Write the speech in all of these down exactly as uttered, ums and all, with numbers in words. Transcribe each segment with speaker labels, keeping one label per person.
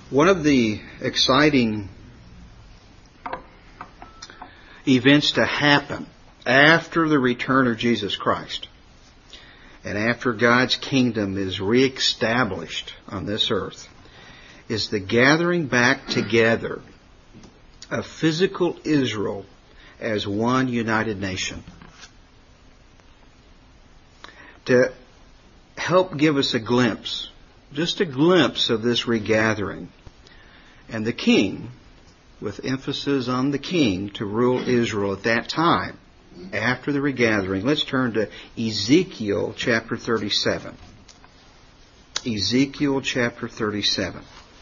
Speaker 1: One of the exciting events to happen after the return of Jesus Christ and after God's kingdom is reestablished on this earth is the gathering back together of physical Israel as one united nation. To help give us a glimpse, just a glimpse of this regathering, and the king, with emphasis on the king, to rule Israel at that time, after the regathering. Let's turn to Ezekiel chapter thirty-seven. Ezekiel chapter thirty-seven.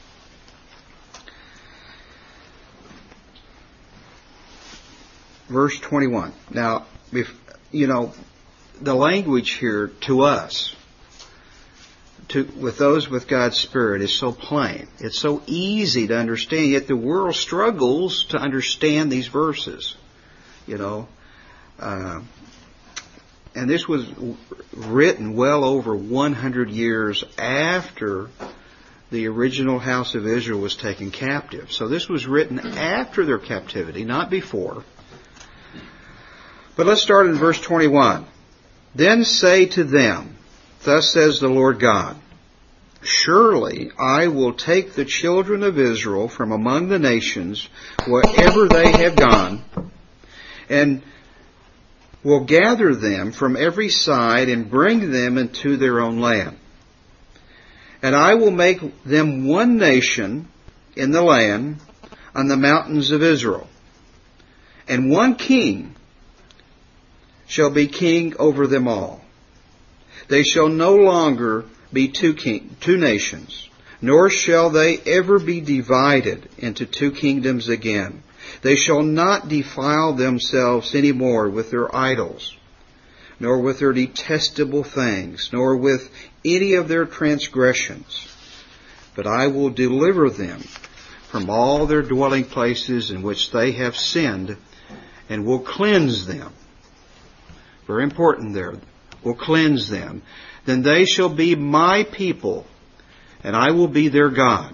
Speaker 1: Verse twenty-one. Now, if, you know, the language here to us, to, with those with God's Spirit, is so plain. It's so easy to understand, yet the world struggles to understand these verses. You know, uh, and this was written well over one hundred years after the original house of Israel was taken captive. So this was written after their captivity, not before. But let's start in verse twenty-one. Then say to them, thus says the Lord God, surely I will take the children of Israel from among the nations, wherever they have gone, and will gather them from every side and bring them into their own land. And I will make them one nation in the land on the mountains of Israel. And one king shall be king over them all. They shall no longer be two king, two nations, nor shall they ever be divided into two kingdoms again. They shall not defile themselves any more with their idols, nor with their detestable things, nor with any of their transgressions. But I will deliver them from all their dwelling places in which they have sinned, and will cleanse them. Very important there. Will cleanse them. Then they shall be my people, and I will be their God.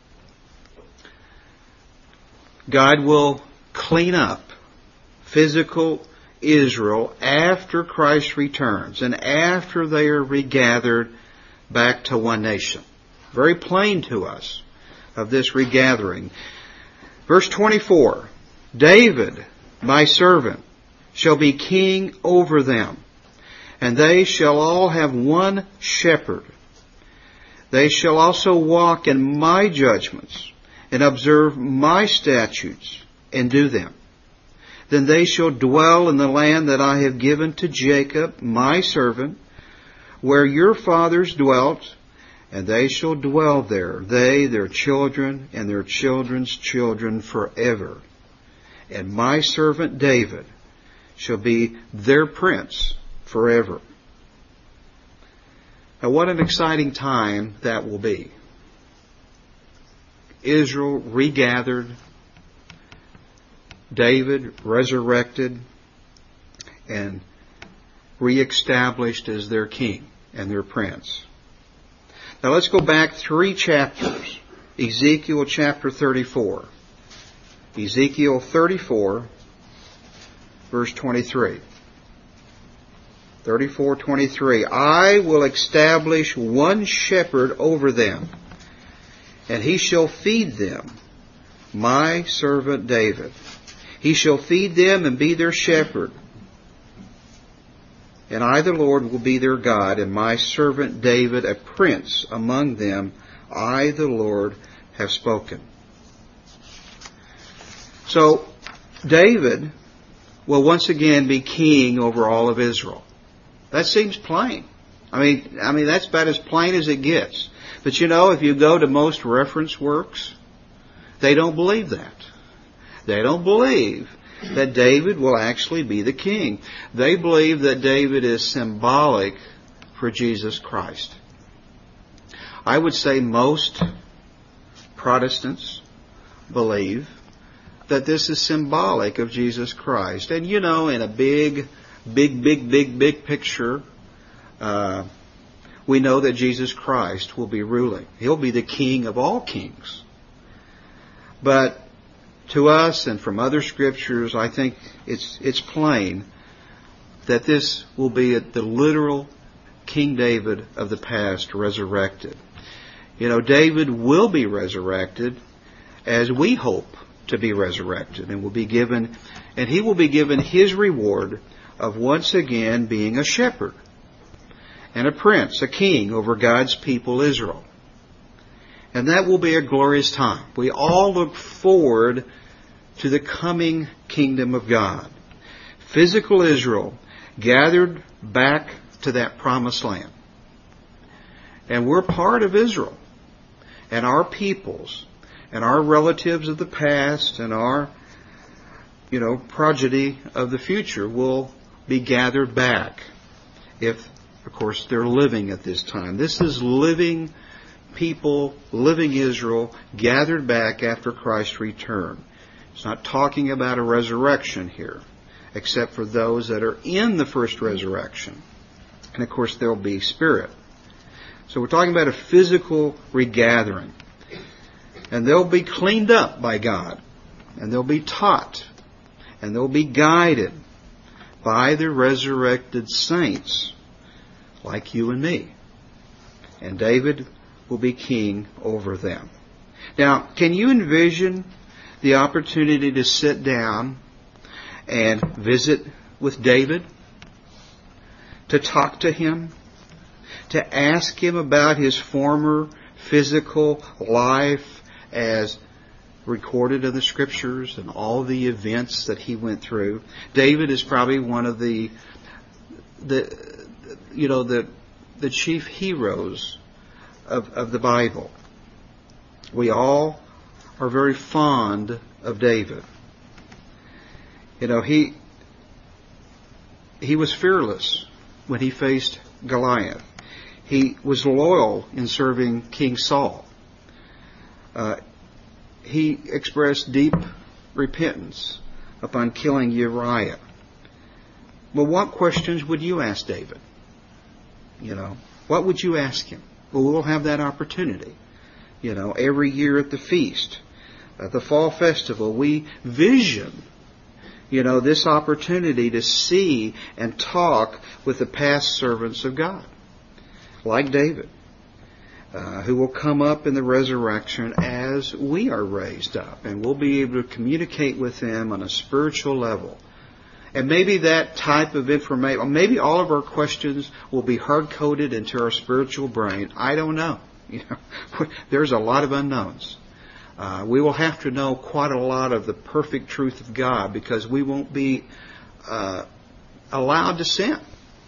Speaker 1: God will clean up physical Israel after Christ returns and after they are regathered back to one nation. Very plain to us of this regathering. Verse twenty-four. David, my servant, shall be king over them, and they shall all have one shepherd. They shall also walk in my judgments, and observe my statutes, and do them. Then they shall dwell in the land that I have given to Jacob, my servant, where your fathers dwelt, and they shall dwell there, they, their children, and their children's children forever. And my servant David shall be their prince forever. Now, what an exciting time that will be. Israel regathered, David resurrected, and reestablished as their king and their prince. Now let's go back three chapters. Ezekiel chapter thirty-four. Ezekiel thirty-four, verse twenty-three. thirty-four twenty-three. I will establish one shepherd over them, and he shall feed them, my servant David. He shall feed them and be their shepherd. And I, the Lord, will be their God, and my servant David a prince among them. I, the Lord, have spoken. So, David will once again be king over all of Israel. That seems plain. I mean, I mean that's about as plain as it gets. But you know, if you go to most reference works, they don't believe that. They don't believe that David will actually be the king. They believe that David is symbolic for Jesus Christ. I would say most Protestants believe that this is symbolic of Jesus Christ. And you know, in a big, big, big, big, big picture, uh, we know that Jesus Christ will be ruling. He'll be the King of all kings. But to us and from other scriptures, I think it's it's plain that this will be the literal King David of the past resurrected. You know, David will be resurrected as we hope to be resurrected, and will be given, and he will be given his reward of once again being a shepherd and a prince, a king over God's people Israel. And that will be a glorious time. We all look forward to the coming kingdom of God. Physical Israel gathered back to that promised land. And we're part of Israel. And our peoples and our relatives of the past and our, you know, progeny of the future will be gathered back if, of course, they're living at this time. This is living people, living Israel, gathered back after Christ's return. It's not talking about a resurrection here, except for those that are in the first resurrection. And, of course, there'll be spirit. So we're talking about a physical regathering. And they'll be cleaned up by God. And they'll be taught. And they'll be guided by the resurrected saints, like you and me. And David will be king over them. Now, can you envision the opportunity to sit down and visit with David? To talk to him? To ask him about his former physical life as recorded in the Scriptures and all the events that he went through? David is probably one of the, the you know, the the chief heroes of, of the Bible. We all are very fond of David. You know, he he was fearless when he faced Goliath. He was loyal in serving King Saul. Uh, he expressed deep repentance upon killing Uriah. Well, what questions would you ask David? You know, what would you ask him? Well, we'll have that opportunity. You know, every year at the feast, at the fall festival, we vision, you know, this opportunity to see and talk with the past servants of God, like David, uh, who will come up in the resurrection as we are raised up, and we'll be able to communicate with them on a spiritual level. And maybe that type of information, maybe all of our questions will be hard-coded into our spiritual brain. I don't know. You know, there's a lot of unknowns. Uh, we will have to know quite a lot of the perfect truth of God, because we won't be uh, allowed to sin.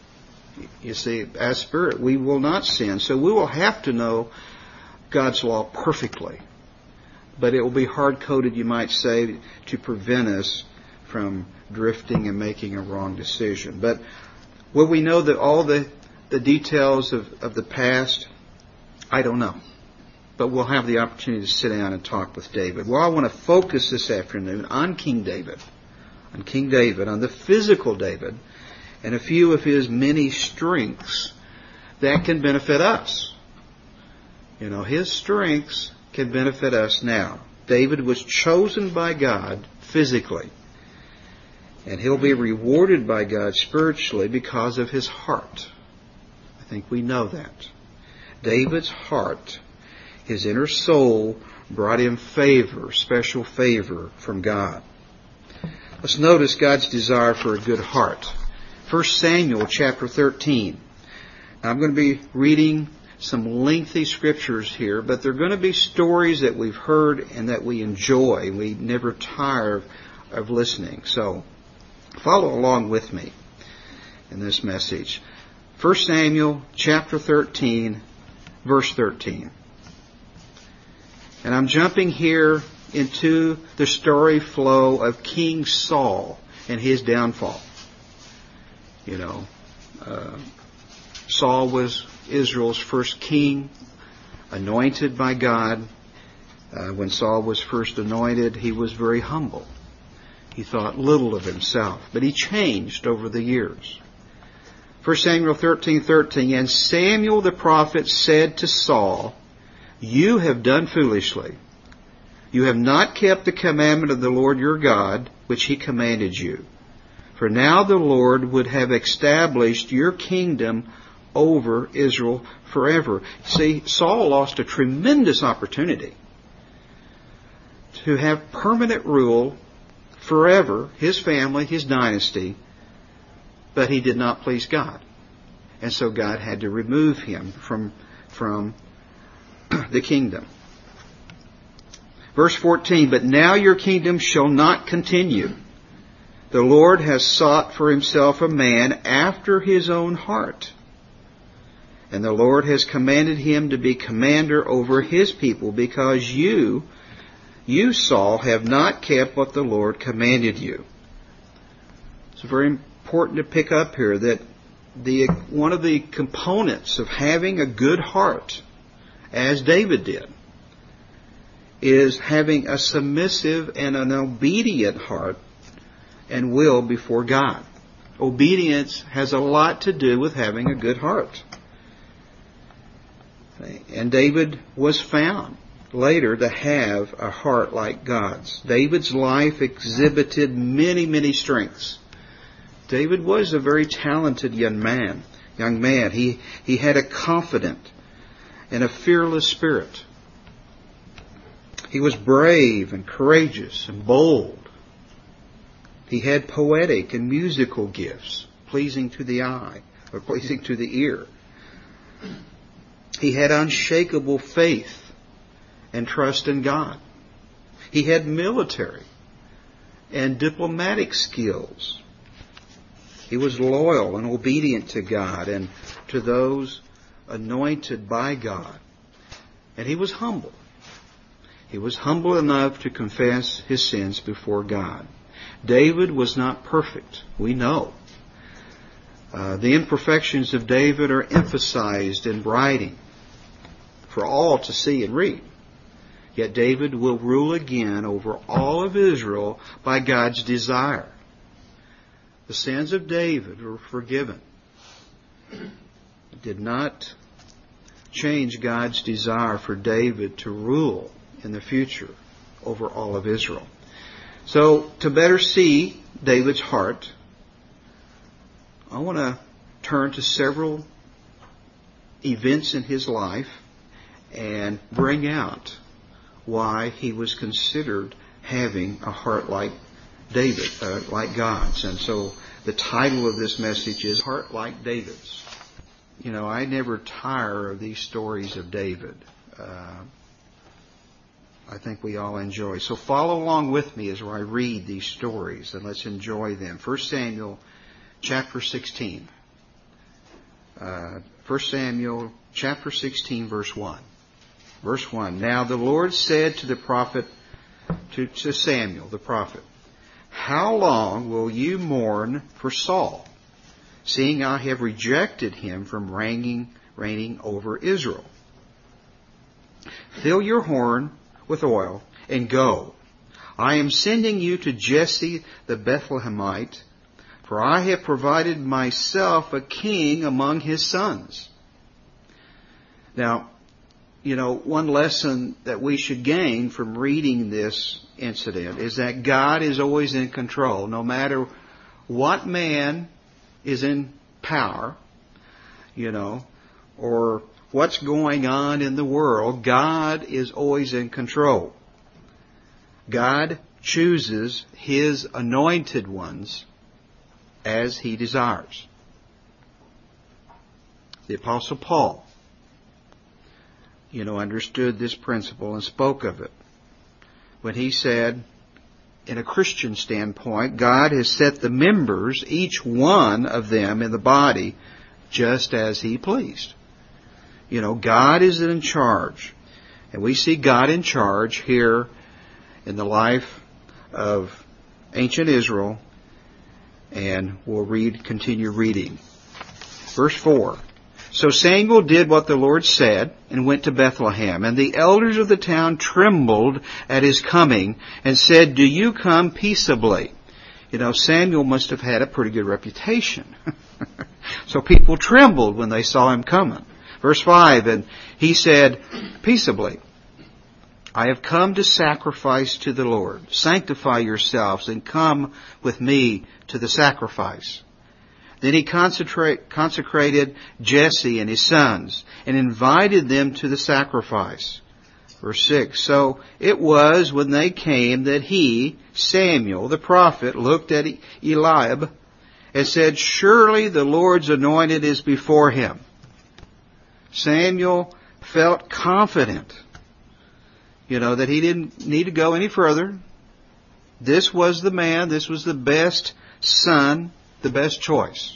Speaker 1: You see, as spirit, we will not sin. So we will have to know God's law perfectly. But it will be hard-coded, you might say, to prevent us from drifting and making a wrong decision. But will we know that all the, the details of, of the past? I don't know. But we'll have the opportunity to sit down and talk with David. Well, I want to focus this afternoon on King David. On King David, on the physical David, and a few of his many strengths that can benefit us. You know, his strengths can benefit us now. David was chosen by God physically. And he'll be rewarded by God spiritually because of his heart. I think we know that. David's heart, his inner soul, brought him favor, special favor from God. Let's notice God's desire for a good heart. First Samuel chapter thirteen. Now, I'm going to be reading some lengthy scriptures here, but they're going to be stories that we've heard and that we enjoy. We never tire of, of listening. So follow along with me in this message. First Samuel chapter thirteen, verse thirteen. And I'm jumping here into the story flow of King Saul and his downfall. You know, uh, Saul was Israel's first king, anointed by God. Uh, when Saul was first anointed, he was very humble. He thought little of himself, but he changed over the years. First Samuel thirteen thirteen, and Samuel the prophet said to Saul, "You have done foolishly. You have not kept the commandment of the Lord your God, which He commanded you. For now the Lord would have established your kingdom over Israel forever. See, Saul lost a tremendous opportunity to have permanent rule forever, his family, his dynasty, but he did not please God. And so God had to remove him from, from the kingdom. Verse fourteen, but now your kingdom shall not continue. The Lord has sought for Himself a man after His own heart. And the Lord has commanded him to be commander over His people, because you, you, Saul, have not kept what the Lord commanded you. It's very important to pick up here that the one of the components of having a good heart, as David did, is having a submissive and an obedient heart and will before God. Obedience has a lot to do with having a good heart. And David was found later to have a heart like God's. David's life exhibited many, many strengths. David was a very talented young man. Young man. He, he had a confident and a fearless spirit. He was brave and courageous and bold. He had poetic and musical gifts, pleasing to the eye, or pleasing to the ear. He had unshakable faith and trust in God. He had military and diplomatic skills. He was loyal and obedient to God and to those anointed by God. And he was humble. He was humble enough to confess his sins before God. David was not perfect, we know. Uh, the imperfections of David are emphasized in writing for all to see and read. Yet David will rule again over all of Israel by God's desire. The sins of David were forgiven. It did not change God's desire for David to rule in the future over all of Israel. So, to better see David's heart, I want to turn to several events in his life and bring out why he was considered having a heart like David, uh, like God's. And so the title of this message is Heart Like David's. You know, I never tire of these stories of David. Uh, I think we all enjoy. So follow along with me as I read these stories, and let's enjoy them. First Samuel chapter sixteen. Uh, First Samuel chapter sixteen, verse one. Verse one. Now the Lord said to the prophet, to, to Samuel the prophet, how long will you mourn for Saul, seeing I have rejected him from reigning, reigning over Israel? Fill your horn with oil and go. I am sending you to Jesse the Bethlehemite, for I have provided myself a king among his sons. Now, you know, one lesson that we should gain from reading this incident is that God is always in control. No matter what man is in power, you know, or what's going on in the world, God is always in control. God chooses His anointed ones as He desires. The Apostle Paul, you know, understood this principle and spoke of it when he said, in a Christian standpoint, God has set the members, each one of them in the body, just as He pleased. You know, God is in charge. And we see God in charge here in the life of ancient Israel. And we'll read, continue reading. Verse four. So Samuel did what the Lord said and went to Bethlehem. And the elders of the town trembled at his coming and said, do you come peaceably? You know, Samuel must have had a pretty good reputation. So people trembled when they saw him coming. Verse five, and he said, peaceably. I have come to sacrifice to the Lord. Sanctify yourselves and come with me to the sacrifice. Then he consecrated Jesse and his sons and invited them to the sacrifice. Verse six, so it was when they came that he, Samuel, the prophet, looked at Eliab and said, surely the Lord's anointed is before him. Samuel felt confident, you know, that he didn't need to go any further. This was the man, this was the best son, the best choice.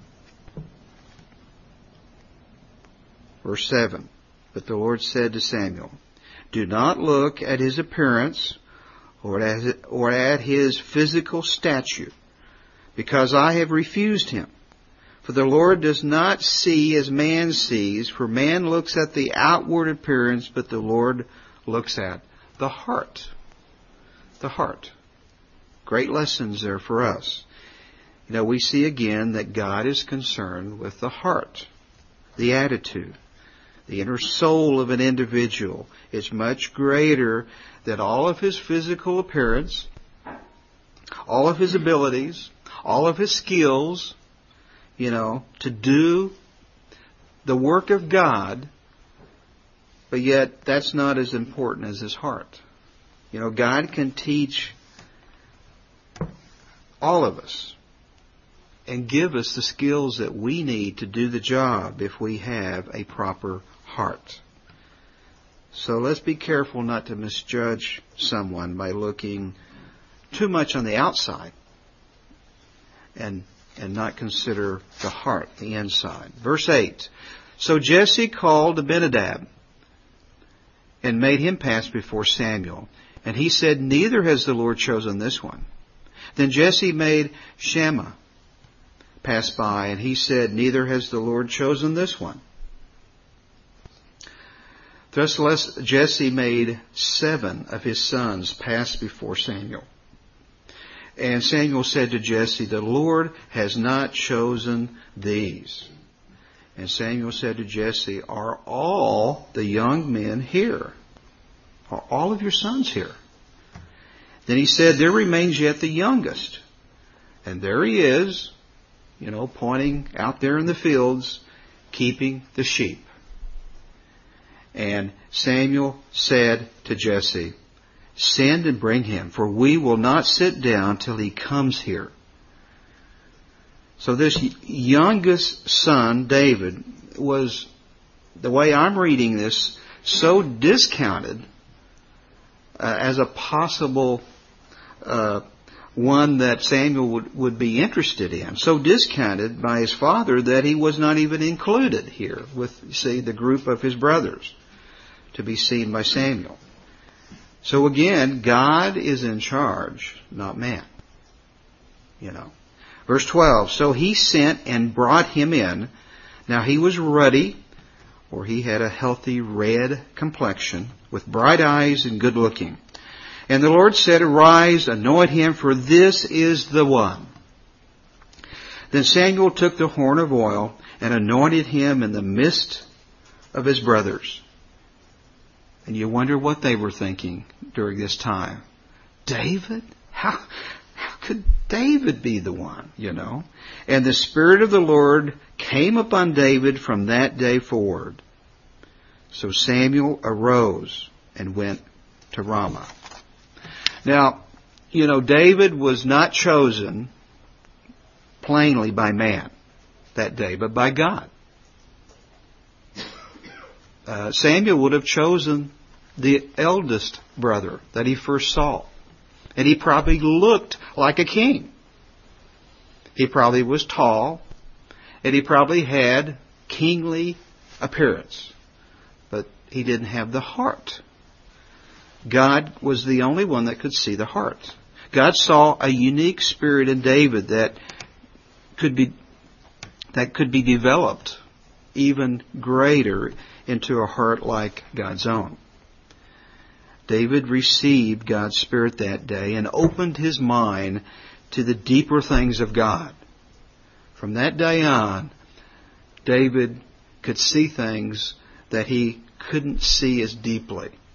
Speaker 1: Verse seven, but the Lord said to Samuel, do not look at his appearance or at, or at his physical stature, because I have refused him. For the Lord does not see as man sees, for man looks at the outward appearance, but the Lord looks at the heart. The heart. Great lessons there for us. You know, we see again that God is concerned with the heart, the attitude. The inner soul of an individual is much greater than all of his physical appearance, all of his abilities, all of his skills, you know, to do the work of God, but yet that's not as important as his heart. You know, God can teach all of us and give us the skills that we need to do the job if we have a proper heart. So let's be careful not to misjudge someone by looking too much on the outside and and not consider the heart, the inside. Verse eight. So Jesse called Abinadab and made him pass before Samuel. And he said, neither has the Lord chosen this one. Then Jesse made Shammah pass by, and he said, neither has the Lord chosen this one. Thus Jesse made seven of his sons pass before Samuel. And Samuel said to Jesse, the Lord has not chosen these. And Samuel said to Jesse, are all the young men here? Are all of your sons here? Then he said, there remains yet the youngest. And there he is, you know, pointing out there in the fields, keeping the sheep. And Samuel said to Jesse, send and bring him, for we will not sit down till he comes here. So this youngest son, David, was, the way I'm reading this, so discounted uh, as a possible uh, one that Samuel would, would be interested in. So discounted by his father that he was not even included here with, see, the group of his brothers to be seen by Samuel. So again, God is in charge, not man. You know. Verse twelve, so he sent and brought him in. Now he was ruddy, or he had a healthy red complexion, with bright eyes and good looking. And the Lord said, arise, anoint him, for this is the one. Then Samuel took the horn of oil and anointed him in the midst of his brothers. And you wonder what they were thinking during this time. David? How, how could David be the one, you know? And the Spirit of the Lord came upon David from that day forward. So Samuel arose and went to Ramah. Now, you know, David was not chosen plainly by man that day, but by God. Uh, Samuel would have chosen the eldest brother that he first saw. And he probably looked like a king. He probably was tall. And he probably had kingly appearance. But he didn't have the heart. God was the only one that could see the heart. God saw a unique spirit in David that could be that could be developed even greater into a heart like God's own. David received God's Spirit that day and opened his mind to the deeper things of God. From that day on, David could see things that he couldn't see as deeply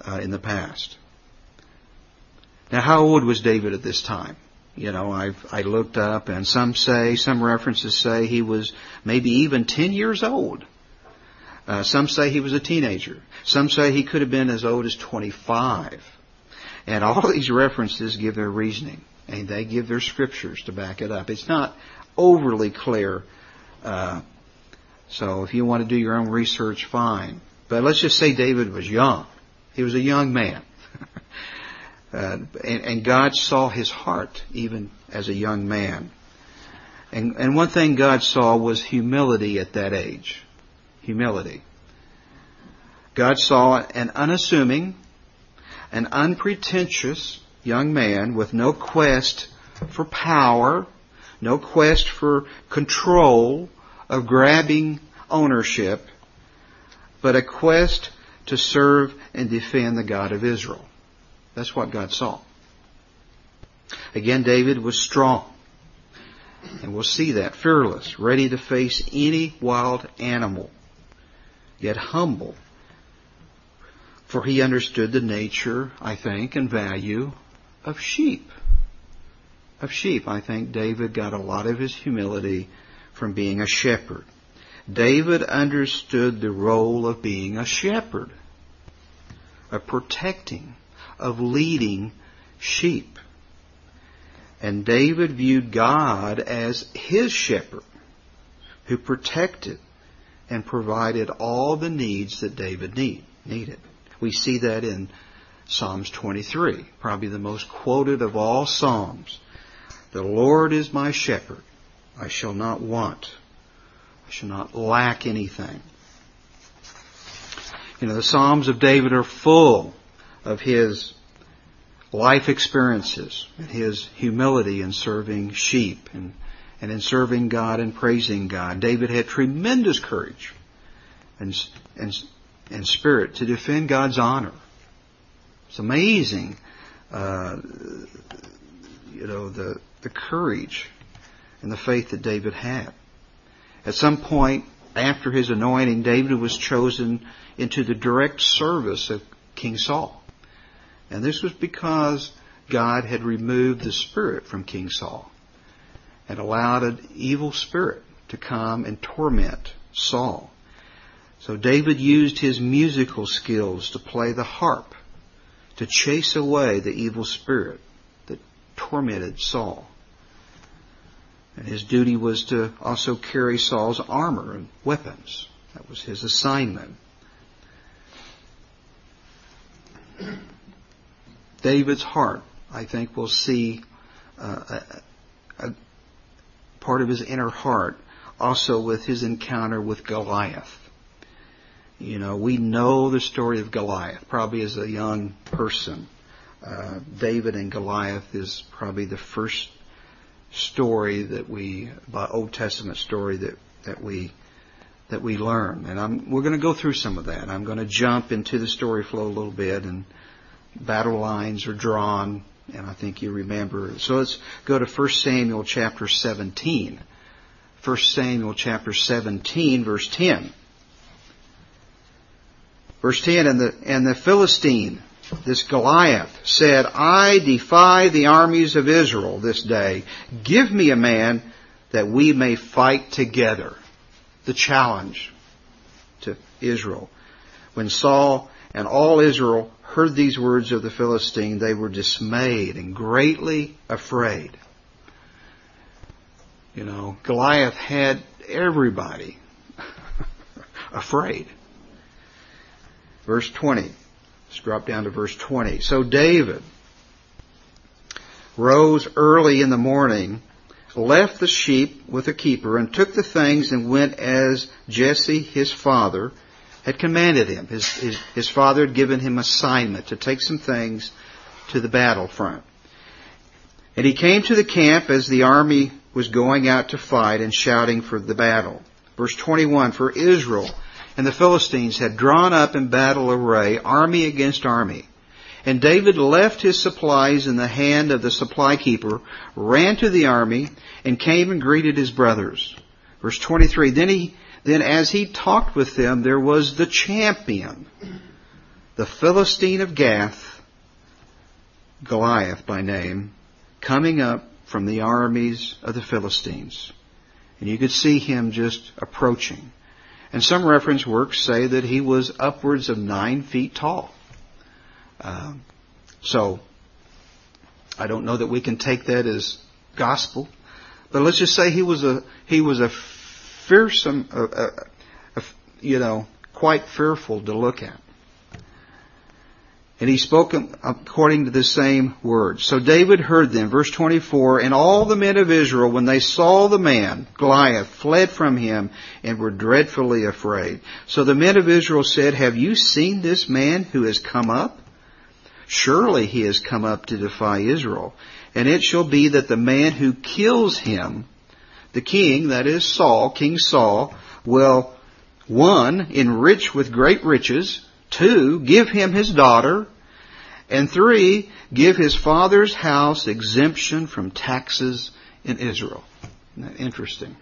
Speaker 1: uh, in the past. Now, how old was David at this time? You know, I've I looked up, and some say, some references say he was maybe even ten years old. Uh, some say he was a teenager. Some say he could have been as old as twenty-five. And all these references give their reasoning, and they give their scriptures to back it up. It's not overly clear. Uh, so if you want to do your own research, fine. But let's just say David was young. He was a young man. Uh, and, and God saw his heart even as a young man. And, and one thing God saw was humility at that age. Humility. God saw an unassuming, an unpretentious young man with no quest for power, no quest for control, of grabbing ownership, but a quest to serve and defend the God of Israel. That's what God saw. Again, David was strong. And we'll see that. Fearless, ready to face any wild animal. Yet humble. For he understood the nature, I think, and value of sheep. Of sheep. I think David got a lot of his humility from being a shepherd. David understood the role of being a shepherd. Of protecting, of leading sheep. And David viewed God as his shepherd who protected and provided all the needs that David need, needed. We see that in Psalms twenty-three, probably the most quoted of all Psalms. The Lord is my shepherd. I shall not want. I shall not lack anything. You know, the Psalms of David are full of his life experiences, and his humility in serving sheep and, and in serving God and praising God. David had tremendous courage and, and, and spirit to defend God's honor. It's amazing, uh, you know, the, the courage and the faith that David had. At some point after his anointing, David was chosen into the direct service of King Saul. And this was because God had removed the spirit from King Saul and allowed an evil spirit to come and torment Saul. So David used his musical skills to play the harp to chase away the evil spirit that tormented Saul. And his duty was to also carry Saul's armor and weapons. That was his assignment. David's heart, I think, we'll see uh, a, a part of his inner heart also with his encounter with Goliath. You know, we know the story of Goliath, probably as a young person. Uh, David and Goliath is probably the first story that we, by Old Testament story that, that we that we learn. And I'm, we're going to go through some of that. I'm going to jump into the story flow a little bit, and battle lines are drawn, and I think you remember. So let's go to First Samuel chapter seventeen. First Samuel chapter seventeen, verse ten. Verse ten, and the, and the Philistine, this Goliath, said, I defy the armies of Israel this day. Give me a man that we may fight together. The challenge to Israel. When Saul and all Israel heard these words of the Philistine, they were dismayed and greatly afraid. You know, Goliath had everybody afraid. Verse twenty. Let's drop down to verse twenty. So David rose early in the morning, left the sheep with the keeper, and took the things and went as Jesse his father had commanded him. His, his, his father had given him assignment to take some things to the battlefront. And he came to the camp as the army was going out to fight and shouting for the battle. Verse twenty-one, for Israel and the Philistines had drawn up in battle array, army against army. And David left his supplies in the hand of the supply keeper, ran to the army, and came and greeted his brothers. Verse twenty-three, then he, then as he talked with them, there was the champion, the Philistine of Gath, Goliath by name, coming up from the armies of the Philistines. And you could see him just approaching. And some reference works say that he was upwards of nine feet tall. Uh, so, I don't know that we can take that as gospel. But let's just say he was a he was a fearsome, uh, uh, uh, you know, quite fearful to look at. And he spoke according to the same words. So David heard them, verse twenty-four, and all the men of Israel, when they saw the man, Goliath, fled from him and were dreadfully afraid. So the men of Israel said, have you seen this man who has come up? Surely he has come up to defy Israel. And it shall be that the man who kills him, the king, that is Saul, King Saul, will, one, enrich with great riches, two, give him his daughter, and three, give his father's house exemption from taxes in Israel. Isn't that interesting?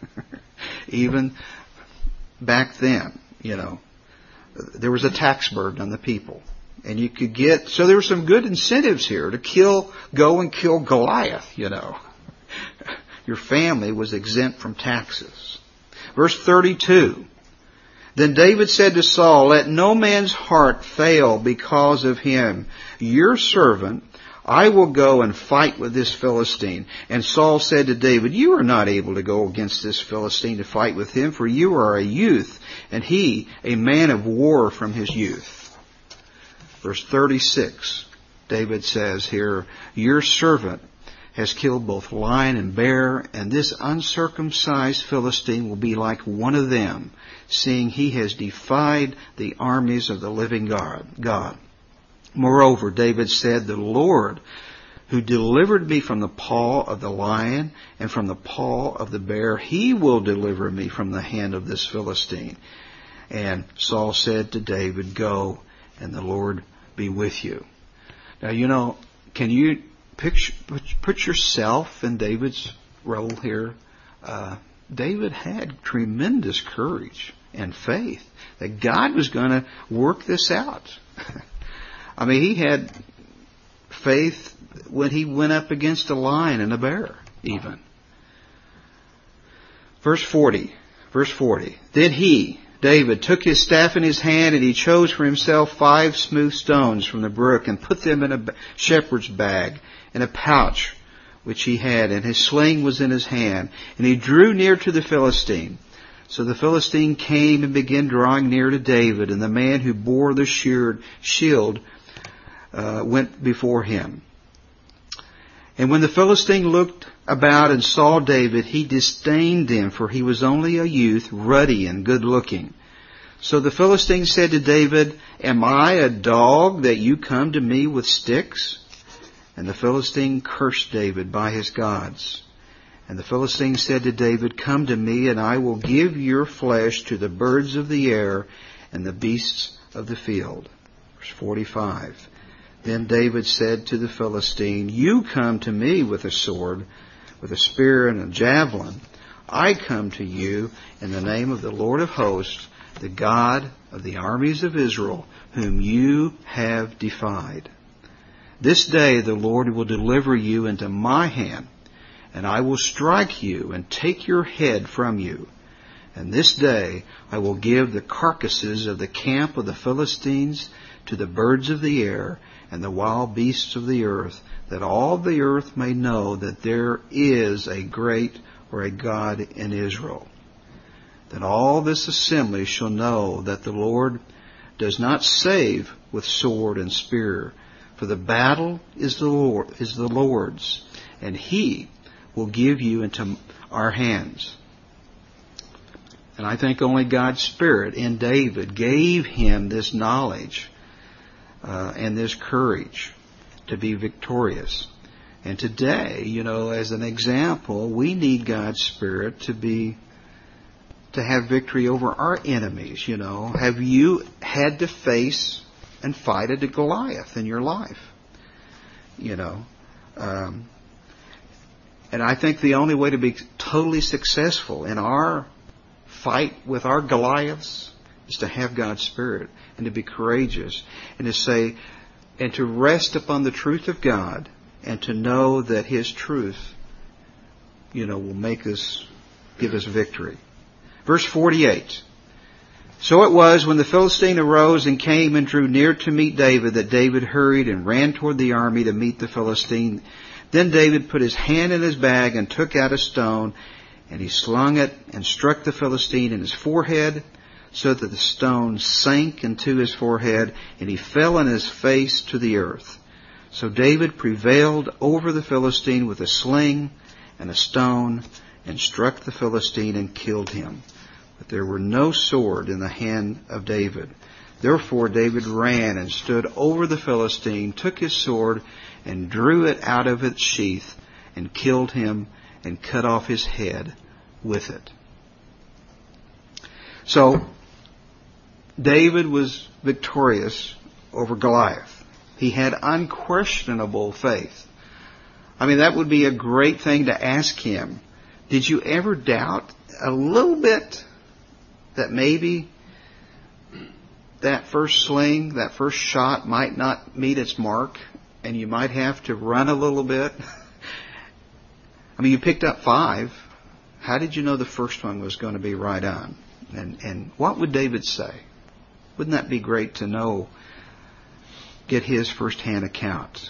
Speaker 1: Even back then, you know, there was a tax burden on the people. And you could get, so there were some good incentives here to kill, go and kill Goliath, you know. Your family was exempt from taxes. Verse thirty-two. Then David said to Saul, let no man's heart fail because of him. Your servant, I will go and fight with this Philistine. And Saul said to David, you are not able to go against this Philistine to fight with him, for you are a youth, and he a man of war from his youth. Verse thirty-six, David says here, your servant has killed both lion and bear, and this uncircumcised Philistine will be like one of them, seeing he has defied the armies of the living God. God. Moreover, David said, the Lord who delivered me from the paw of the lion and from the paw of the bear, he will deliver me from the hand of this Philistine. And Saul said to David, go, and the Lord be with you. Now, you know, can you picture, put yourself in David's role here? Uh, David had tremendous courage and faith that God was going to work this out. I mean, he had faith when he went up against a lion and a bear, even. Verse forty. Verse forty. Then he, David, took his staff in his hand, and he chose for himself five smooth stones from the brook and put them in a shepherd's bag, in a pouch which he had, and his sling was in his hand. And he drew near to the Philistine. So the Philistine came and began drawing near to David, and the man who bore the shield uh, went before him. And when the Philistine looked about and saw David, he disdained him, for he was only a youth, ruddy and good-looking. So the Philistine said to David, am I a dog that you come to me with sticks? And the Philistine cursed David by his gods. And the Philistine said to David, come to me, and I will give your flesh to the birds of the air and the beasts of the field. Verse forty-five. Then David said to the Philistine, you come to me with a sword, with a spear and a javelin. I come to you in the name of the Lord of hosts, the God of the armies of Israel, whom you have defied. This day the Lord will deliver you into my hand, and I will strike you and take your head from you. And this day I will give the carcasses of the camp of the Philistines to the birds of the air and the wild beasts of the earth, that all the earth may know that there is a great or a God in Israel. That all this assembly shall know that the Lord does not save with sword and spear, for the battle is the Lord, is the Lord's, and He will give you into our hands. And I think only God's Spirit in David gave him this knowledge uh, and this courage to be victorious. And today, you know, as an example, we need God's Spirit to be, to have victory over our enemies, you know. Have you had to face and fight a Goliath in your life? You know, um, and I think the only way to be totally successful in our fight with our Goliaths is to have God's Spirit and to be courageous and to say, and to rest upon the truth of God and to know that His truth, you know, will make us, give us victory. Verse forty-eight. So it was when the Philistine arose and came and drew near to meet David that David hurried and ran toward the army to meet the Philistine. Then David put his hand in his bag and took out a stone, and he slung it and struck the Philistine in his forehead, so that the stone sank into his forehead, and he fell on his face to the earth. So David prevailed over the Philistine with a sling and a stone, and struck the Philistine and killed him. But there were no sword in the hand of David. Therefore David ran and stood over the Philistine, took his sword, and drew it out of its sheath, and killed him, and cut off his head with it. So, David was victorious over Goliath. He had unquestionable faith. I mean, that would be a great thing to ask him. Did you ever doubt a little bit that maybe that first sling, that first shot might not meet its mark and you might have to run a little bit? I mean, you picked up five. How did you know the first one was going to be right on? And, and what would David say? Wouldn't that be great to know, get his first-hand account?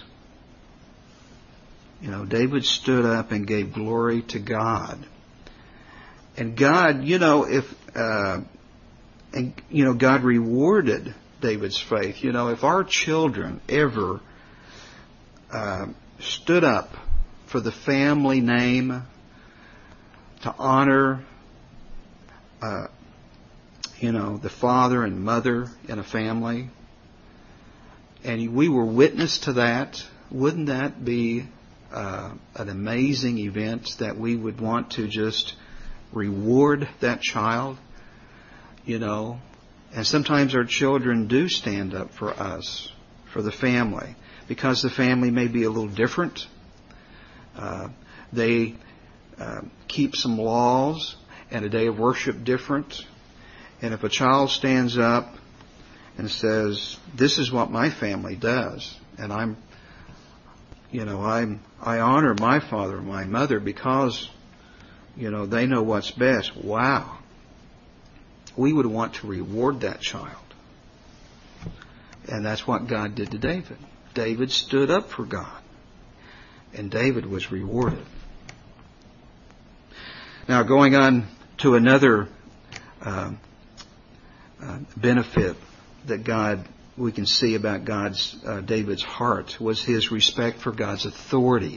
Speaker 1: You know, David stood up and gave glory to God. And God, you know, if, uh, and, you know, God rewarded David's faith. You know, if our children ever uh, stood up for the family name, to honor, uh, you know, the father and mother in a family, and we were witness to that, wouldn't that be uh, an amazing event that we would want to just reward that child? You know, and sometimes our children do stand up for us, for the family, because the family may be a little different. Uh, they uh, keep some laws and a day of worship different. And if a child stands up and says, "This is what my family does, and I'm, you know, I'm, I honor my father and my mother because, you know, they know what's best." Wow. We would want to reward that child. And that's what God did to David. David stood up for God. And David was rewarded. Now, going on to another uh, uh, benefit that God, we can see about God's, uh, David's heart, was his respect for God's authority.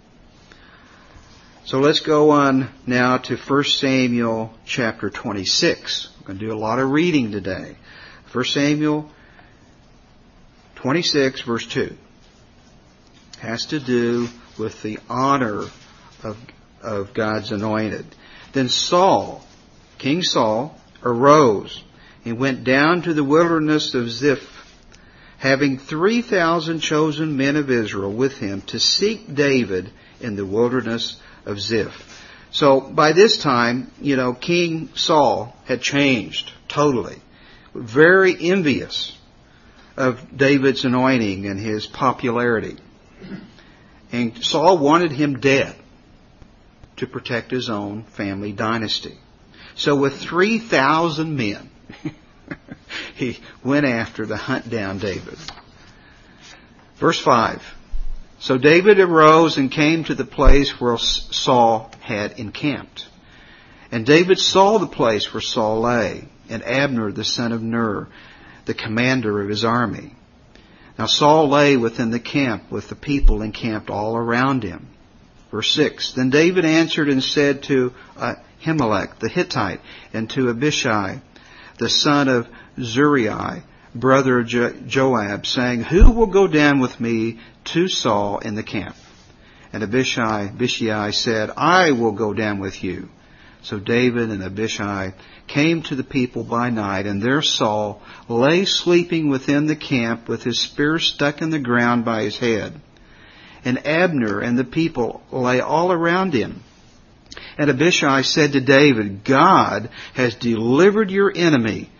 Speaker 1: So let's go on now to First Samuel chapter twenty-six. We're going to do a lot of reading today. First Samuel twenty-six, verse two. Has to do with the honor of, of God's anointed. Then Saul, King Saul, arose and went down to the wilderness of Ziph, having three thousand chosen men of Israel with him to seek David in the wilderness of Ziph. So by this time, you know, King Saul had changed totally. Very envious of David's anointing and his popularity. And Saul wanted him dead to protect his own family dynasty. So with three thousand men, he went after to hunt down David. Verse five. So David arose and came to the place where Saul had encamped. And David saw the place where Saul lay, and Abner the son of Ner, the commander of his army. Now Saul lay within the camp with the people encamped all around him. Verse six. Then David answered and said to Ahimelech the Hittite, and to Abishai the son of Zeruiah, brother of Joab, saying, "Who will go down with me to Saul in the camp?" And Abishai, Abishai said, "I will go down with you." So David and Abishai came to the people by night, and there Saul lay sleeping within the camp with his spear stuck in the ground by his head. And Abner and the people lay all around him. And Abishai said to David, "God has delivered your enemy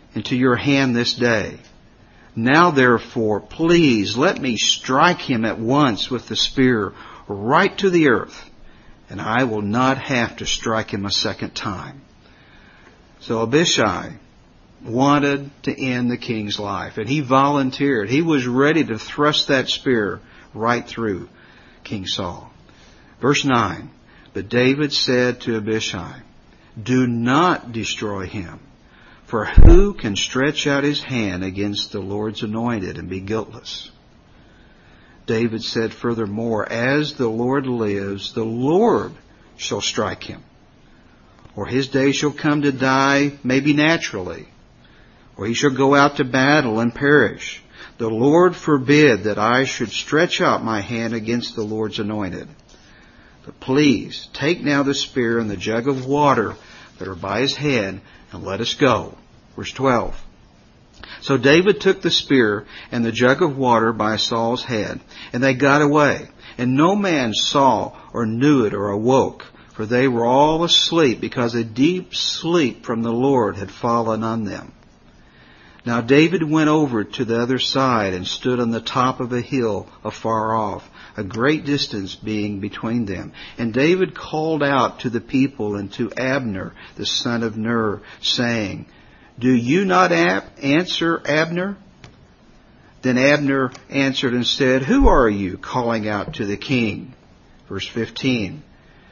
Speaker 1: into your hand this day. Now therefore, please let me strike him at once with the spear right to the earth, and I will not have to strike him a second time." So Abishai wanted to end the king's life, and he volunteered. He was ready to thrust that spear right through King Saul. Verse nine, "But David said to Abishai, 'Do not destroy him, for who can stretch out his hand against the Lord's anointed and be guiltless?' David said furthermore, 'As the Lord lives, the Lord shall strike him, or his day shall come to die, maybe naturally, or he shall go out to battle and perish. The Lord forbid that I should stretch out my hand against the Lord's anointed. But please take now the spear and the jug of water that are by his head, and let us go." Verse twelve. So David took the spear and the jug of water by Saul's head, and they got away. And no man saw or knew it or awoke, for they were all asleep, because a deep sleep from the Lord had fallen on them. Now David went over to the other side and stood on the top of a hill afar off, a great distance being between them. And David called out to the people and to Abner, the son of Ner, saying, "Do you not answer, Abner?" Then Abner answered and said, "Who are you calling out to the king?" Verse fifteen.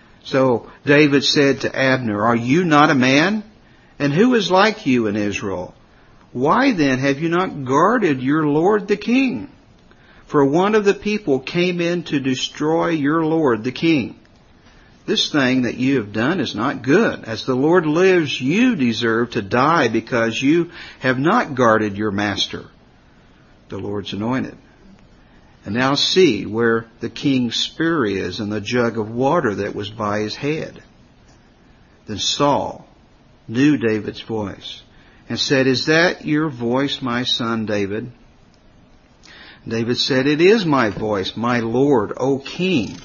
Speaker 1: So David said to Abner, "Are you not a man? And who is like you in Israel? Why then have you not guarded your lord the king? For one of the people came in to destroy your lord the king. This thing that you have done is not good. As the Lord lives, you deserve to die, because you have not guarded your master, the Lord's anointed. And now see where the king's spear is and the jug of water that was by his head." Then Saul knew David's voice and said, "Is that your voice, my son David?" David said, "It is my voice, my Lord, O king."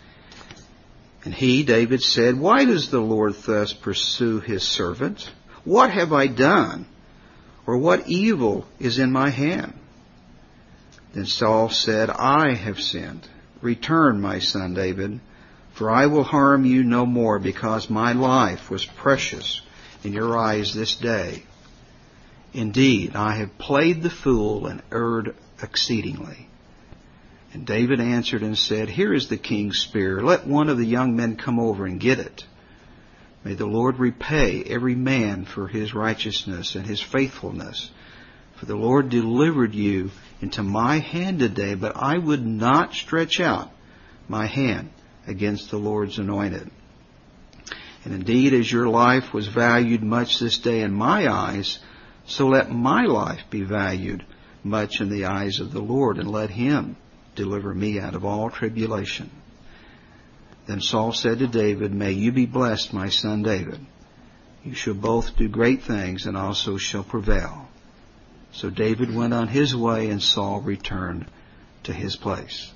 Speaker 1: And he, David, said, "Why does the Lord thus pursue his servant? What have I done? Or what evil is in my hand?" Then Saul said, "I have sinned. Return, my son David, for I will harm you no more, because my life was precious in your eyes this day. Indeed, I have played the fool and erred exceedingly." And David answered and said, "Here is the king's spear. Let one of the young men come over and get it. May the Lord repay every man for his righteousness and his faithfulness. For the Lord delivered you into my hand today, but I would not stretch out my hand against the Lord's anointed. And indeed, as your life was valued much this day in my eyes, so let my life be valued much in the eyes of the Lord, and let him deliver me out of all tribulation." Then Saul said to David, "May you be blessed, my son David. You shall both do great things, and also shall prevail." So David went on his way, and Saul returned to his place.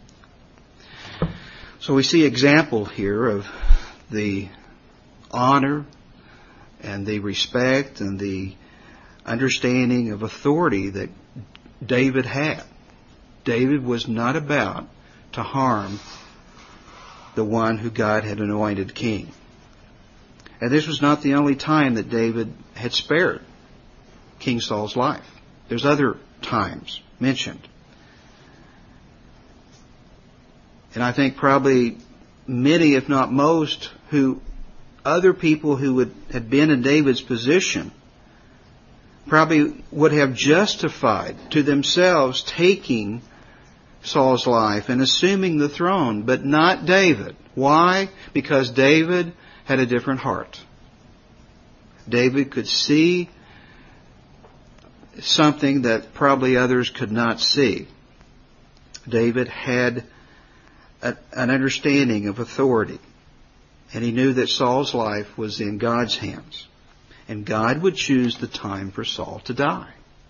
Speaker 1: So we see example here of the honor and the respect and the understanding of authority that David had. David was not about to harm the one who God had anointed king. And this was not the only time that David had spared King Saul's life. There's other times mentioned. And I think probably many, if not most, who other people who would had been in David's position probably would have justified to themselves taking Saul's life and assuming the throne, but not David. Why? Because David had a different heart. David could see something that probably others could not see. David had a, an understanding of authority, and he knew that Saul's life was in God's hands, and God would choose the time for Saul to die.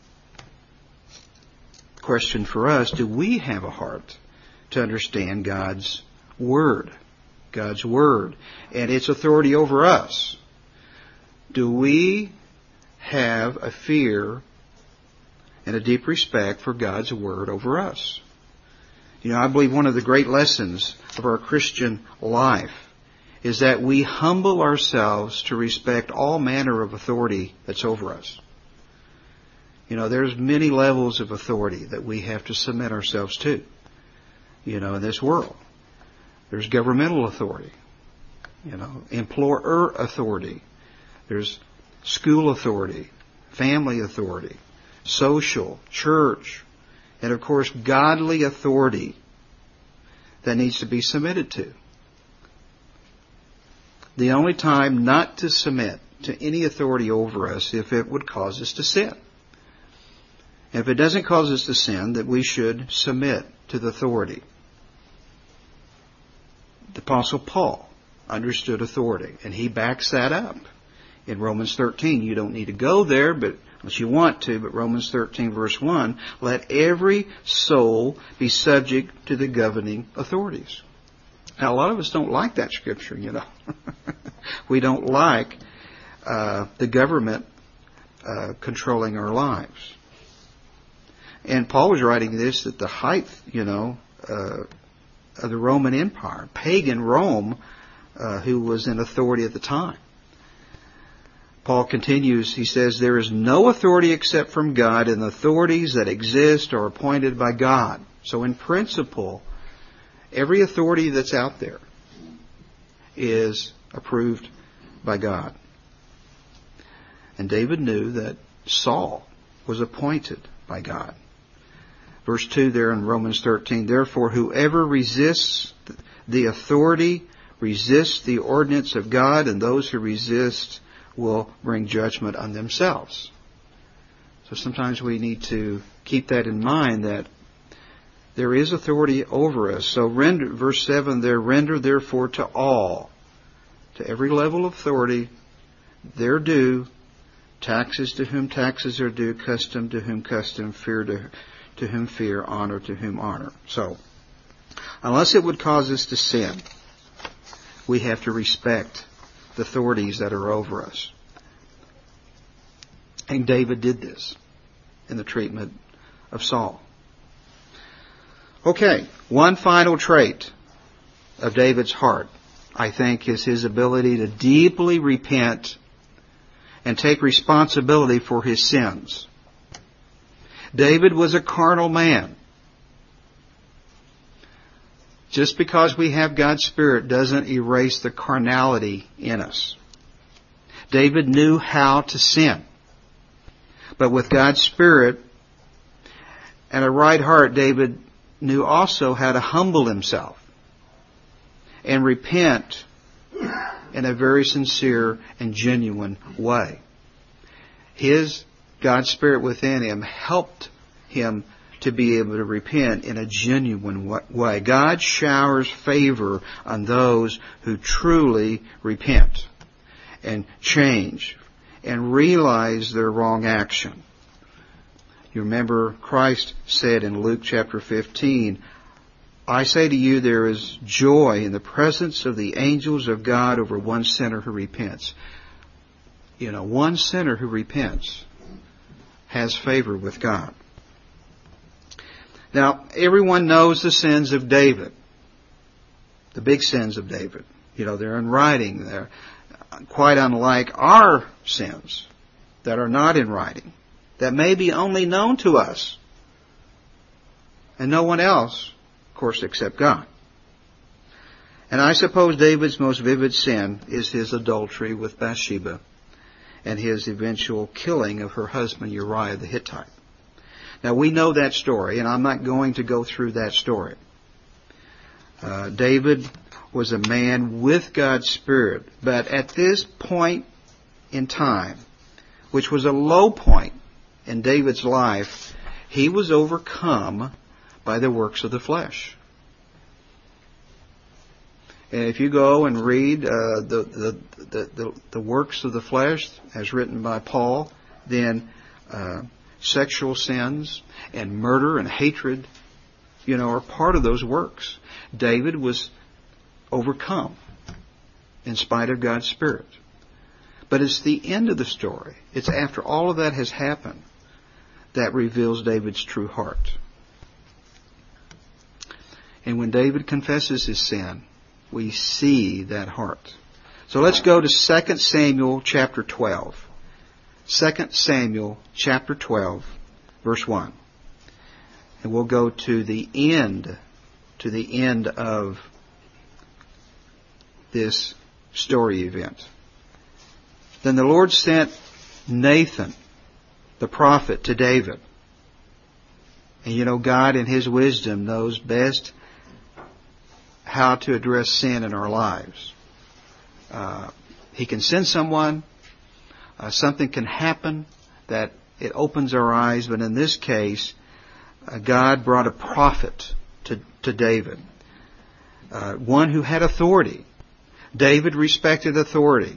Speaker 1: Question for us, do we have a heart to understand God's Word? God's Word and its authority over us. Do we have a fear and a deep respect for God's Word over us. You know, I believe one of the great lessons of our Christian life is that we humble ourselves to respect all manner of authority that's over us. You know, there's many levels of authority that we have to submit ourselves to, you know, in this world. There's governmental authority, you know, employer authority. There's school authority, family authority, social, church, and of course godly authority that needs to be submitted to. The only time not to submit to any authority over us if it would cause us to sin. If it doesn't cause us to sin, that we should submit to the authority. The Apostle Paul understood authority, and he backs that up in Romans thirteen. You don't need to go there, but unless you want to, but Romans thirteen verse one, let every soul be subject to the governing authorities. Now, a lot of us don't like that scripture, you know. We don't like uh, the government uh, controlling our lives. And Paul was writing this at the height, you know, uh, of the Roman Empire, pagan Rome, uh, who was in authority at the time. Paul continues, he says, there is no authority except from God, and the authorities that exist are appointed by God. So in principle, every authority that's out there is approved by God. And David knew that Saul was appointed by God. Verse two there in Romans thirteen, therefore whoever resists the authority resists the ordinance of God, and those who resist will bring judgment on themselves. So sometimes we need to keep that in mind, that there is authority over us. So render, verse seven there, render therefore to all, to every level of authority, their due, taxes to whom taxes are due, custom to whom custom, fear to to whom fear, honor to whom honor. So, unless it would cause us to sin, we have to respect the authorities that are over us. And David did this in the treatment of Saul. Okay, one final trait of David's heart, I think, is his ability to deeply repent and take responsibility for his sins. David was a carnal man. Just because we have God's Spirit doesn't erase the carnality in us. David knew how to sin. But with God's Spirit and a right heart, David knew also how to humble himself and repent in a very sincere and genuine way. His God's Spirit within him helped him to be able to repent in a genuine way. God showers favor on those who truly repent and change and realize their wrong action. You remember Christ said in Luke chapter fifteen, I say to you, there is joy in the presence of the angels of God over one sinner who repents. You know, one sinner who repents has favor with God. Now, everyone knows the sins of David. The big sins of David. You know, they're in writing. They're quite unlike our sins that are not in writing, that may be only known to us and no one else, of course, except God. And I suppose David's most vivid sin is his adultery with Bathsheba and his eventual killing of her husband Uriah the Hittite. Now, we know that story, and I'm not going to go through that story. Uh, David was a man with God's Spirit, but at this point in time, which was a low point in David's life, he was overcome by the works of the flesh. And if you go and read uh, the, the, the, the, the works of the flesh as written by Paul, then uh, sexual sins and murder and hatred, you know, are part of those works. David was overcome in spite of God's Spirit. But it's the end of the story. It's after all of that has happened that reveals David's true heart. And when David confesses his sin, we see that heart. So let's go to Second Samuel chapter twelve. Second Samuel chapter twelve, verse one. And we'll go to the end, to the end of this story event. Then the Lord sent Nathan, the prophet, to David. And you know, God in His wisdom knows best how to address sin in our lives. Uh, he can send someone, uh, something can happen that it opens our eyes, but in this case, uh, God brought a prophet to, to David. Uh, one who had authority. David respected authority.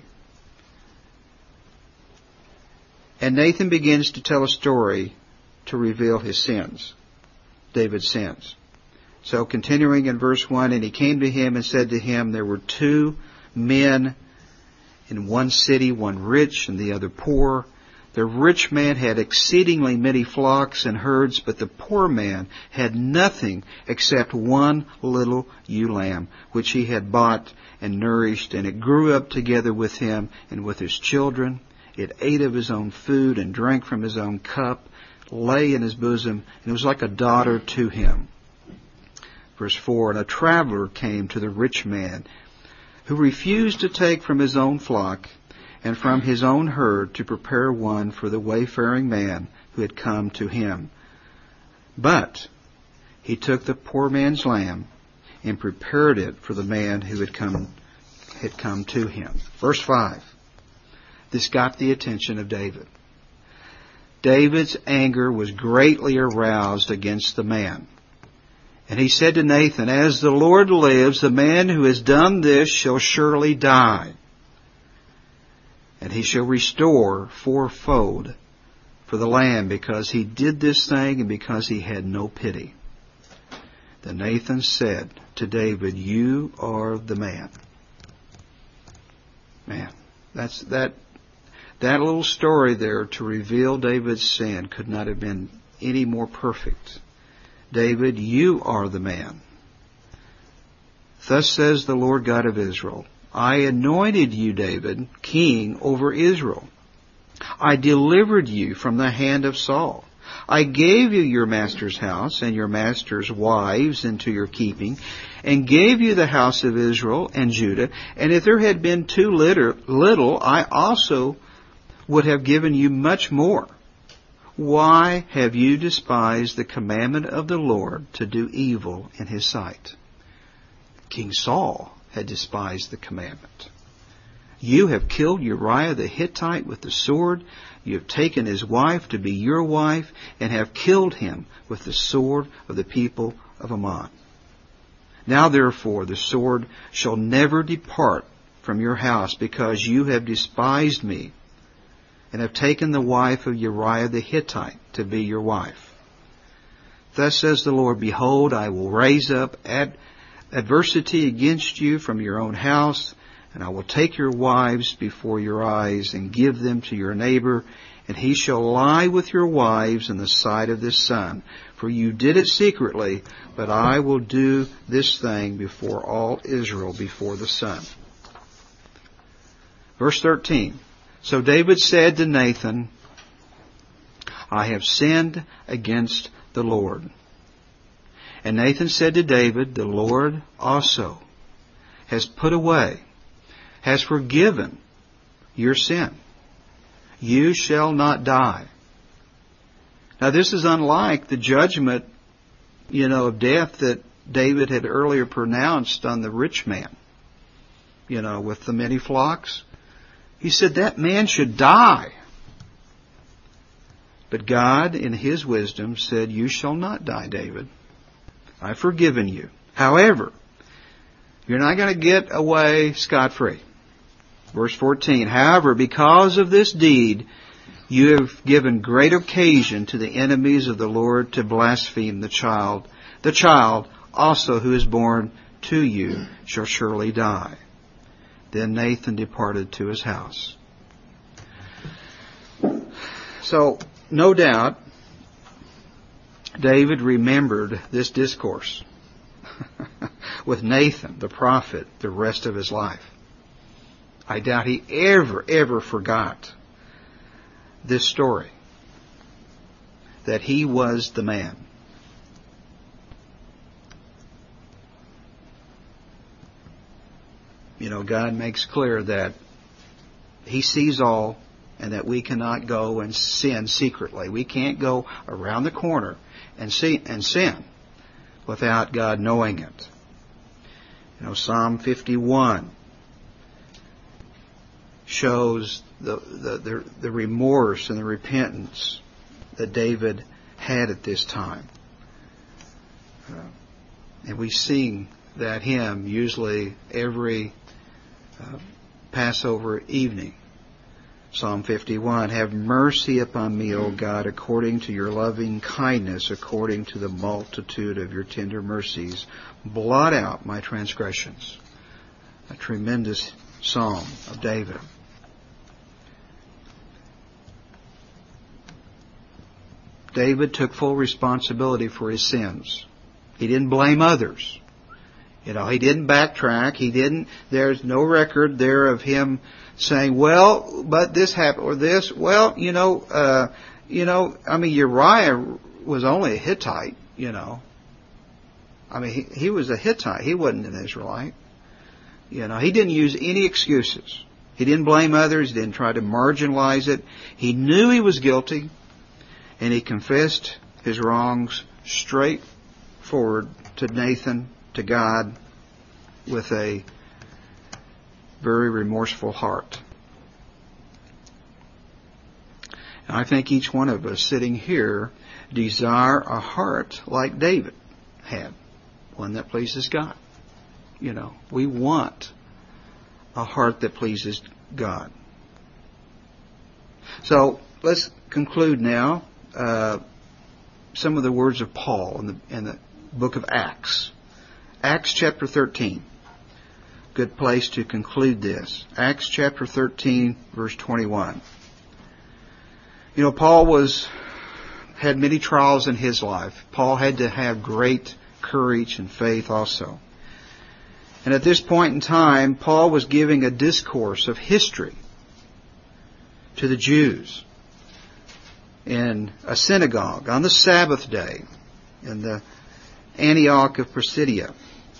Speaker 1: And Nathan begins to tell a story to reveal his sins, David's sins. So continuing in verse one, and he came to him and said to him, there were two men in one city, one rich and the other poor. The rich man had exceedingly many flocks and herds, but the poor man had nothing except one little ewe lamb, which he had bought and nourished, and it grew up together with him and with his children. It ate of his own food and drank from his own cup, lay in his bosom, and it was like a daughter to him. Verse four, and a traveler came to the rich man, who refused to take from his own flock and from his own herd to prepare one for the wayfaring man who had come to him. But he took the poor man's lamb and prepared it for the man who had come, had come to him. Verse five. This got the attention of David. David's anger was greatly aroused against the man. And he said to Nathan, as the Lord lives, the man who has done this shall surely die. And he shall restore fourfold for the lamb, because he did this thing and because he had no pity. Then Nathan said to David, you are the man. Man, that's that. That little story there to reveal David's sin could not have been any more perfect. David, you are the man. Thus says the Lord God of Israel, I anointed you, David, king over Israel. I delivered you from the hand of Saul. I gave you your master's house and your master's wives into your keeping, and gave you the house of Israel and Judah. And if there had been too little, I also would have given you much more. Why have you despised the commandment of the Lord to do evil in His sight? King Saul had despised the commandment. You have killed Uriah the Hittite with the sword. You have taken his wife to be your wife, and have killed him with the sword of the people of Ammon. Now therefore the sword shall never depart from your house, because you have despised me, and have taken the wife of Uriah the Hittite to be your wife. Thus says the Lord, behold, I will raise up ad- adversity against you from your own house, and I will take your wives before your eyes and give them to your neighbor, and he shall lie with your wives in the sight of this sun. For you did it secretly, but I will do this thing before all Israel, before the sun. Verse thirteen. So David said to Nathan, I have sinned against the Lord. And Nathan said to David, the Lord also has put away, has forgiven your sin. You shall not die. Now this is unlike the judgment, you know, of death that David had earlier pronounced on the rich man, you know, with the many flocks. He said that man should die. But God, in His wisdom, said, you shall not die, David. I've forgiven you. However, you're not going to get away scot-free. Verse fourteen, however, because of this deed, you have given great occasion to the enemies of the Lord to blaspheme the child. The child also who is born to you shall surely die. Then Nathan departed to his house. So, no doubt, David remembered this discourse with Nathan, the prophet, the rest of his life. I doubt he ever, ever forgot this story, that he was the man. You know, God makes clear that He sees all and that we cannot go and sin secretly. We can't go around the corner and see and sin without God knowing it. You know, Psalm fifty-one shows the the, the, the remorse and the repentance that David had at this time. Uh, and we sing that hymn usually every uh, Passover evening. Psalm fifty-one, have mercy upon me, O God, according to your loving kindness, according to the multitude of your tender mercies. Blot out my transgressions. A tremendous psalm of David. David took full responsibility for his sins. He didn't blame others. You know, he didn't backtrack. He didn't, there's no record there of him saying, well, but this happened, or this, well, you know, uh, you know, I mean, Uriah was only a Hittite, you know. I mean, he, he was a Hittite. He wasn't an Israelite. You know, he didn't use any excuses. He didn't blame others. He didn't try to marginalize it. He knew he was guilty, and he confessed his wrongs straight forward to Nathan, to God, with a very remorseful heart. And I think each one of us sitting here desire a heart like David had, one that pleases God. You know, we want a heart that pleases God. So let's conclude now uh, some of the words of Paul in the, in the book of Acts. Acts chapter thirteen. Good place to conclude this. Acts chapter thirteen, verse twenty-one. You know, Paul was had many trials in his life. Paul had to have great courage and faith also. And at this point in time, Paul was giving a discourse of history to the Jews in a synagogue on the Sabbath day in the Antioch of Pisidia.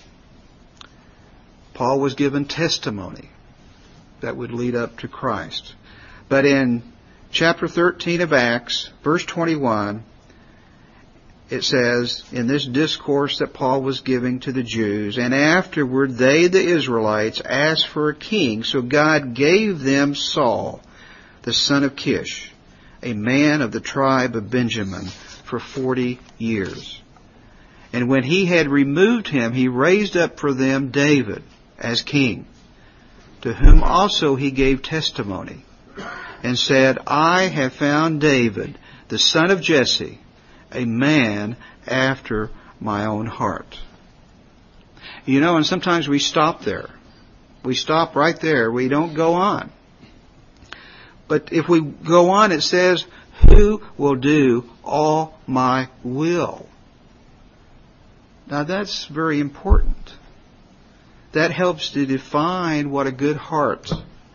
Speaker 1: Paul was given testimony that would lead up to Christ. But in chapter thirteen of Acts, verse twenty-one, it says, in this discourse that Paul was giving to the Jews, and afterward they, the Israelites, asked for a king, so God gave them Saul, the son of Kish, a man of the tribe of Benjamin, for forty years. And when he had removed him, he raised up for them David as king, to whom also he gave testimony, and said, I have found David, the son of Jesse, a man after my own heart. You know, and sometimes we stop there. We stop right there. We don't go on. But if we go on, it says, who will do all my will? Now that's very important. That helps to define what a good heart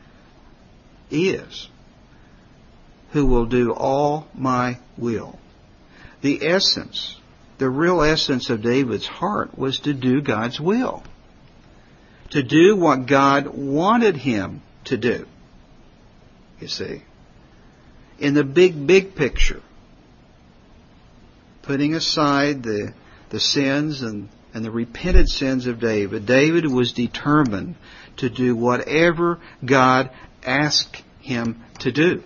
Speaker 1: is. Who will do all my will? The essence, the real essence of David's heart was to do God's will. To do what God wanted him to do. You see. In the big, big picture. Putting aside the, the sins and, and the repented sins of David, David was determined to do whatever God asked him to do.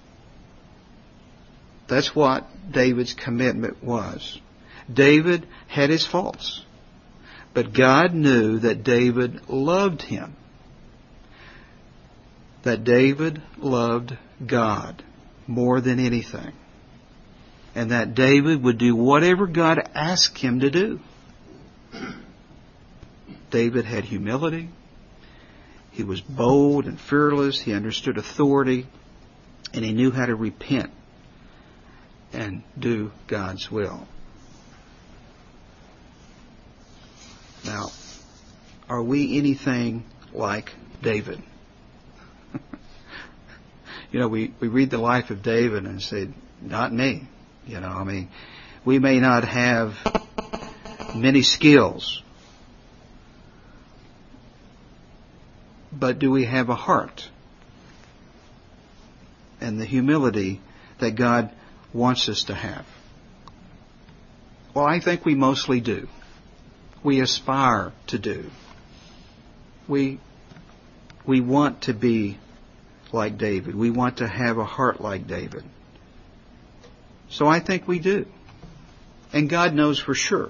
Speaker 1: That's what David's commitment was. David had his faults, but God knew that David loved him. That David loved God more than anything. And that David would do whatever God asked him to do. David had humility. He was bold and fearless. He understood authority. And he knew how to repent and do God's will. Now, are we anything like David? You know, we, we read the life of David and say, not me. You know, I mean, we may not have many skills, but do we have a heart and the humility that God wants us to have? Well, I think we mostly do. We aspire to do. We, we want to be like David. We want to have a heart like David. So I think we do. And God knows for sure.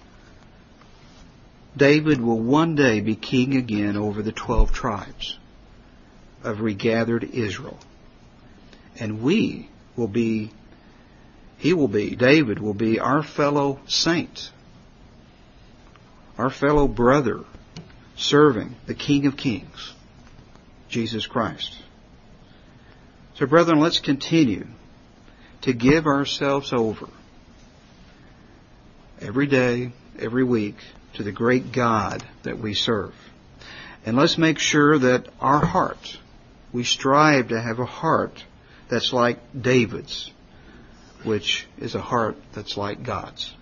Speaker 1: David will one day be king again over the twelve tribes of regathered Israel. And we will be, he will be, David will be our fellow saint, our fellow brother, serving the King of Kings, Jesus Christ. So, brethren, let's continue to give ourselves over every day, every week, to the great God that we serve. And let's make sure that our heart, we strive to have a heart that's like David's, which is a heart that's like God's.